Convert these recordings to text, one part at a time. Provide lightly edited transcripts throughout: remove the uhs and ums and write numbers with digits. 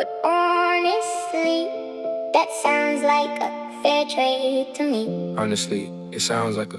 But honestly, that sounds like a fair trade to me. Honestly, it sounds like a.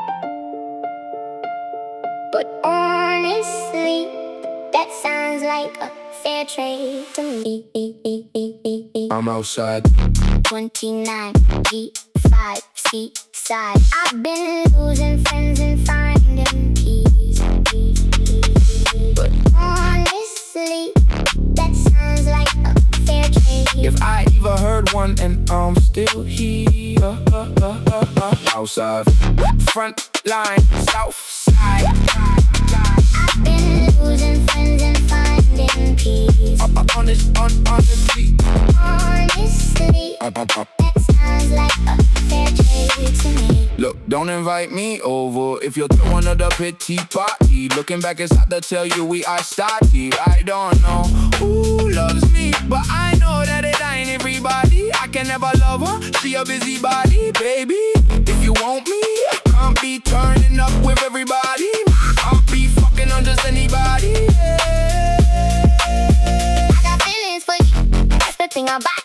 But honestly, that sounds like a fair trade to me. I'm outside. 29 G5 seaside. I've been losing friends and finding peace. But honestly, that sounds like a fair trade. If I even heard one and I'm still here. Outside. Front line, south side. I've been losing friends and finding peace. Honestly. Honestly, that sounds like a fair trade to me. Look, don't invite me over if you're throwing of the pity party. Looking back, it's hard to tell you we are started. I don't know who loves me, but I know that it ain't everybody. I can never love her, she a busybody, baby. If you want me, I can't be turning up with everybody. I'll be fucking on just anybody, yeah. I got feelings for you, that's the thing about